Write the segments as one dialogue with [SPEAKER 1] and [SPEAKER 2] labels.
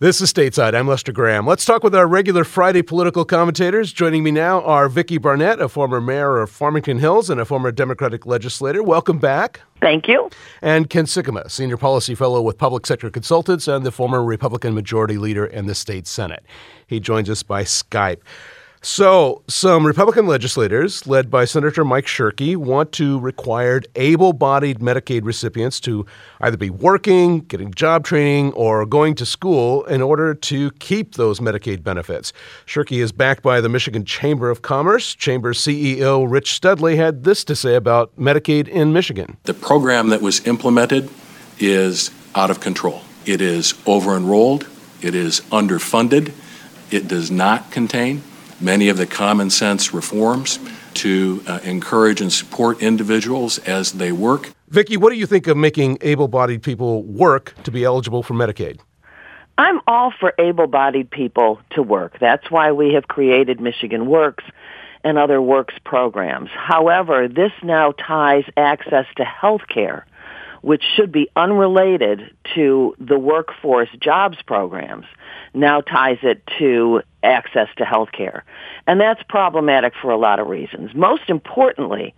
[SPEAKER 1] This is Stateside. I'm Lester Graham. Let's talk with our regular Friday political commentators. Joining me now are Vicki Barnett, a former mayor of Farmington Hills and a former Democratic legislator. Welcome back.
[SPEAKER 2] Thank you.
[SPEAKER 1] And Ken Sikkema, senior policy fellow with Public Sector Consultants and the former Republican majority leader in the state Senate. He joins us by Skype. So, some Republican legislators, led by Senator Mike Shirkey, want to require able-bodied Medicaid recipients to either be working, getting job training, or going to school in order to keep those Medicaid benefits. Shirkey is backed by the Michigan Chamber of Commerce. Chamber CEO Rich Studley had this to say about Medicaid in Michigan.
[SPEAKER 3] The program that was implemented is out of control. It is over-enrolled. It is underfunded. It does not contain many of the common sense reforms to encourage and support individuals as they work.
[SPEAKER 1] Vicki, what do you think of making able-bodied people work to be eligible for Medicaid?
[SPEAKER 2] I'm all for able-bodied people to work. That's why we have created Michigan Works and other Works programs. However, this now ties access to health care, which should be unrelated to the workforce jobs programs, now ties it to access to health care. And that's problematic for a lot of reasons. Most importantly,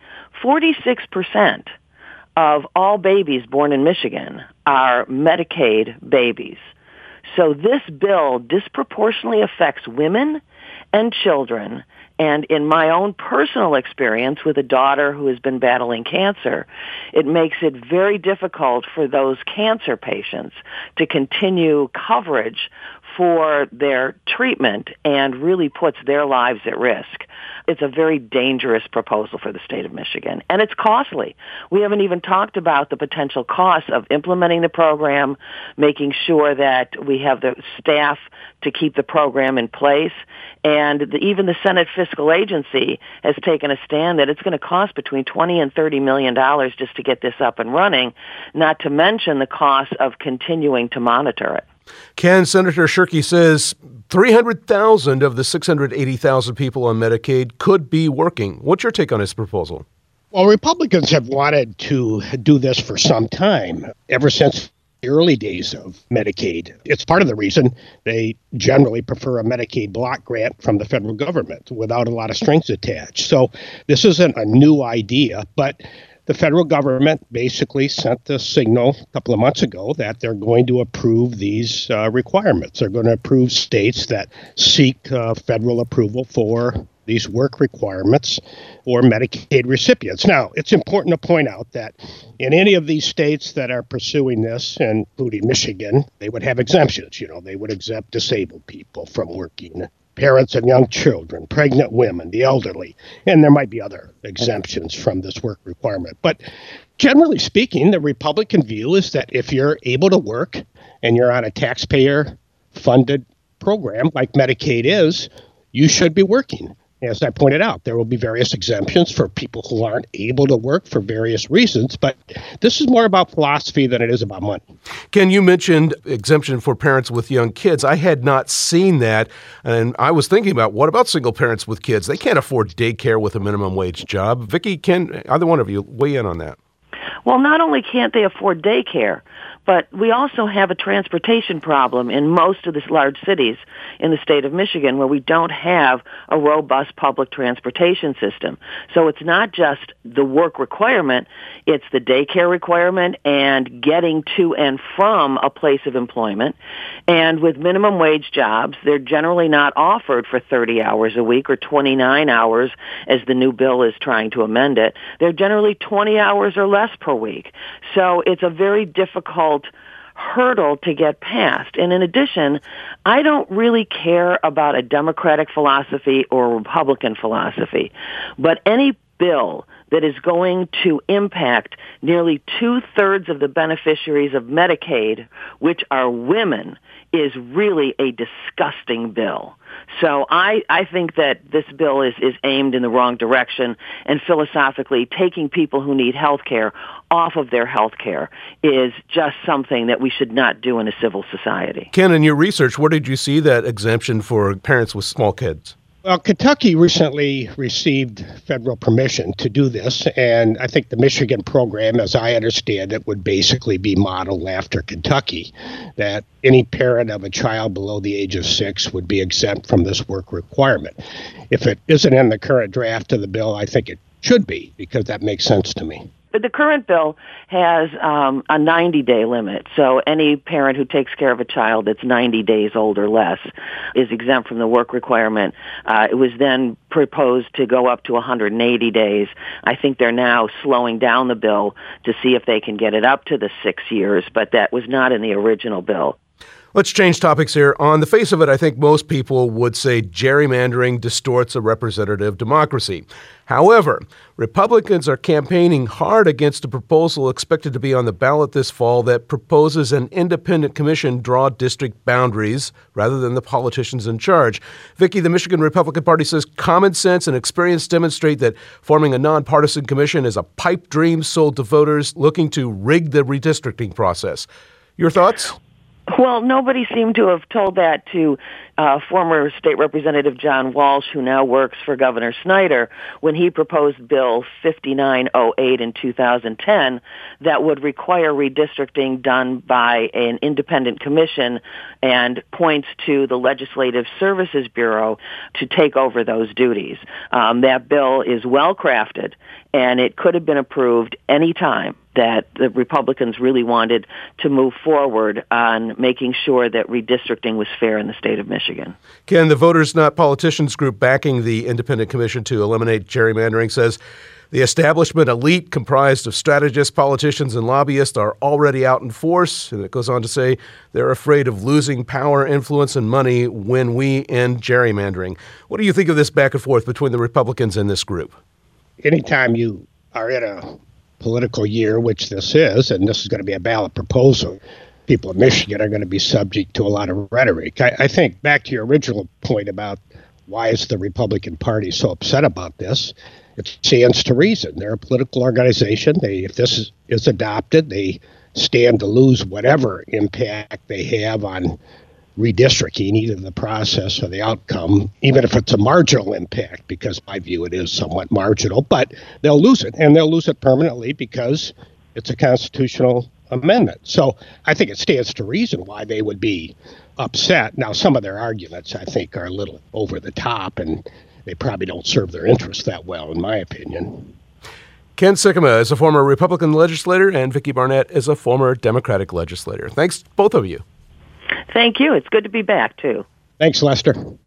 [SPEAKER 2] 46% of all babies born in Michigan are Medicaid babies. So this bill disproportionately affects women and children. And in my own personal experience with a daughter who has been battling cancer, it makes it very difficult for those cancer patients to continue coverage for their treatment and really puts their lives at risk. It's a very dangerous proposal for the state of Michigan, and it's costly. We haven't even talked about the potential costs of implementing the program, making sure that we have the staff to keep the program in place, and even the Senate Fiscal Agency has taken a stand that it's going to cost between $20 and $30 million just to get this up and running, not to mention the cost of continuing to monitor it.
[SPEAKER 1] Ken, Senator Shirkey says 300,000 of the 680,000 people on Medicaid could be working. What's your take on his proposal?
[SPEAKER 4] Well, Republicans have wanted to do this for some time, ever since the early days of Medicaid. It's part of the reason they generally prefer a Medicaid block grant from the federal government without a lot of strings attached. So this isn't a new idea, but the federal government basically sent the signal a couple of months ago that they're going to approve these requirements. They're going to approve states that seek federal approval for these work requirements or Medicaid recipients. Now, it's important to point out that in any of these states that are pursuing this, including Michigan, they would have exemptions. You know, they would exempt disabled people from working, parents of young children, pregnant women, the elderly, and there might be other exemptions from this work requirement. But generally speaking, the Republican view is that if you're able to work and you're on a taxpayer-funded program like Medicaid is, you should be working. As I pointed out, there will be various exemptions for people who aren't able to work for various reasons, but this is more about philosophy than it is about money.
[SPEAKER 1] Ken, you mentioned exemption for parents with young kids. I had not seen that, and I was thinking about, what about single parents with kids? They can't afford daycare with a minimum wage job. Vicki, Ken, either one of you, weigh in on that.
[SPEAKER 2] Well, not only can't they afford daycare, but we also have a transportation problem in most of the large cities in the state of Michigan where we don't have a robust public transportation system. So it's not just the work requirement, it's the daycare requirement and getting to and from a place of employment. And with minimum wage jobs, they're generally not offered for 30 hours a week or 29 hours as the new bill is trying to amend it. They're generally 20 hours or less per week. So it's a very difficult hurdle to get past. And in addition, I don't really care about a Democratic philosophy or a Republican philosophy, but any bill that is going to impact nearly 2/3 of the beneficiaries of Medicaid, which are women, is really a disgusting bill. So I think that this bill is aimed in the wrong direction, and philosophically taking people who need health care off of their health care is just something that we should not do in a civil society.
[SPEAKER 1] Ken, in your research, where did you see that exemption for parents with small kids?
[SPEAKER 4] Well, Kentucky recently received federal permission to do this, and I think the Michigan program, as I understand it, would basically be modeled after Kentucky, that any parent of a child below the age of 6 would be exempt from this work requirement. If it isn't in the current draft of the bill, I think it should be, because that makes sense to me.
[SPEAKER 2] But the current bill has a 90-day limit, so any parent who takes care of a child that's 90 days old or less is exempt from the work requirement. It was then proposed to go up to 180 days. I think they're now slowing down the bill to see if they can get it up to the 6 years, but that was not in the original bill.
[SPEAKER 1] Let's change topics here. On the face of it, I think most people would say gerrymandering distorts a representative democracy. However, Republicans are campaigning hard against a proposal expected to be on the ballot this fall that proposes an independent commission draw district boundaries rather than the politicians in charge. Vicki, the Michigan Republican Party says common sense and experience demonstrate that forming a nonpartisan commission is a pipe dream sold to voters looking to rig the redistricting process. Your thoughts?
[SPEAKER 2] Well, nobody seemed to have told that to former State Representative John Walsh, who now works for Governor Snyder, when he proposed Bill 5908 in 2010 that would require redistricting done by an independent commission and points to the Legislative Services Bureau to take over those duties. That bill is well crafted, and it could have been approved any time that the Republicans really wanted to move forward on making sure that redistricting was fair in the state of Michigan.
[SPEAKER 1] Ken, the Voters Not Politicians group backing the independent commission to eliminate gerrymandering says the establishment elite comprised of strategists, politicians, and lobbyists are already out in force. And it goes on to say they're afraid of losing power, influence, and money when we end gerrymandering. What do you think of this back and forth between the Republicans and this group?
[SPEAKER 4] Anytime you are in a political year, which this is, and this is going to be a ballot proposal, people of Michigan are going to be subject to a lot of rhetoric. I think back to your original point about why is the Republican Party so upset about this, it stands to reason. They're a political organization. If this is adopted, they stand to lose whatever impact they have on redistricting, either the process or the outcome, even if it's a marginal impact, because in my view it is somewhat marginal, but they'll lose it, and they'll lose it permanently because it's a constitutional amendment. So I think it stands to reason why they would be upset. Now, some of their arguments, I think, are a little over the top, and they probably don't serve their interests that well, in my opinion.
[SPEAKER 1] Ken Sikkema is a former Republican legislator, and Vicki Barnett is a former Democratic legislator. Thanks, both of you.
[SPEAKER 2] Thank you. It's good to be back, too.
[SPEAKER 4] Thanks, Lester.